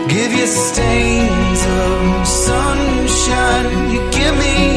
Give you stains of sunshine. You give me